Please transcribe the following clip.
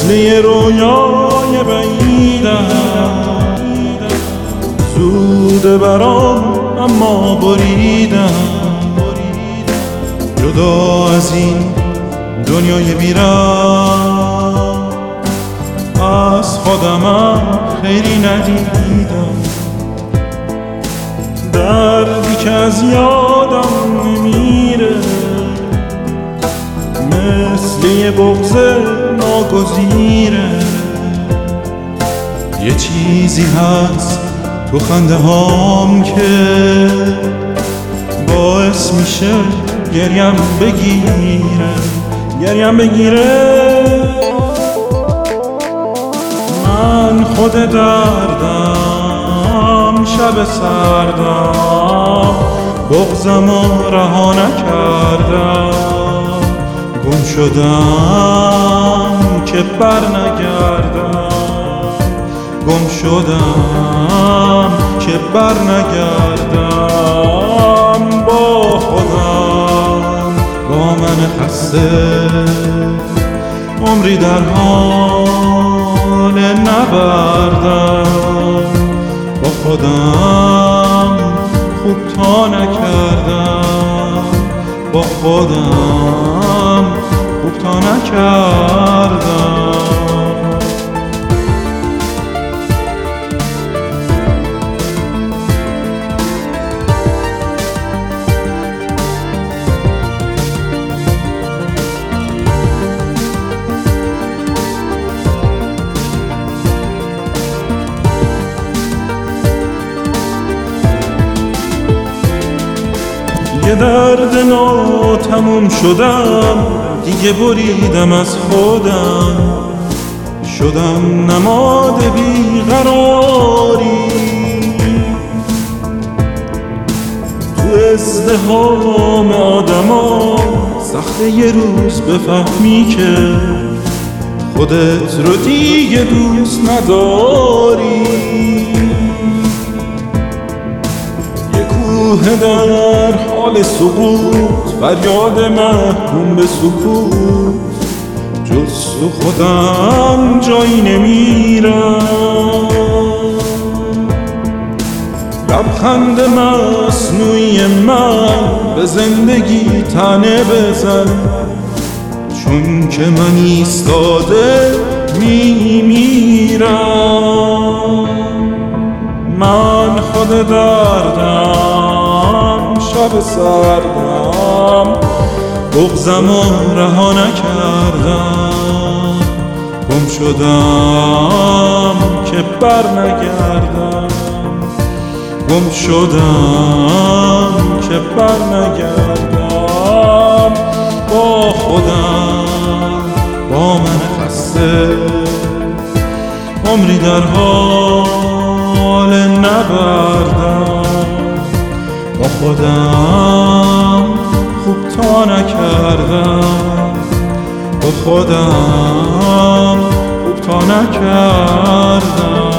یه رویای بعیدم، زوده برام اما بریدم. جدا از این دنیای بیرم از خودمم خیلی ندیدم. دردی که از یادم نمیره مثل یه بغض ناگزیره. یه چیزی هست تو خنده هام که باعث میشه گریم بگیره. من خود دردم، شب سردم، بغضمو رها نکردم. گم شدم که بر نگردم، گم شدم که بر نگردم. با خودم، با من خسته، عمری در حال نبردم. با خودم خوب تا نکردم، با خودم خوب تا نکردم. یه درد ناتموم شدم، دیگه بریدم از خودم. شدم نماد بیقراری تو ازدحام آدما. سخته یه روز بفهمی که خودت رو دیگه دوست نداری. در حال سقوط، فریاد محکوم به سکوت، جز تو خودم جایی نمیرم. لبخند مصنوعی من به زندگی تنه بزن، چون که من ایستاده میمیرم. من خود دردم، شب سردم، بغضمو رها نکردم. گم شدم که بر نگردم، گم شدم که بر نگردم. با خودم، با من خسته، عمری در حال نبردم. با خودم خوب تا نکردم، با خودم خوب تا نکردم.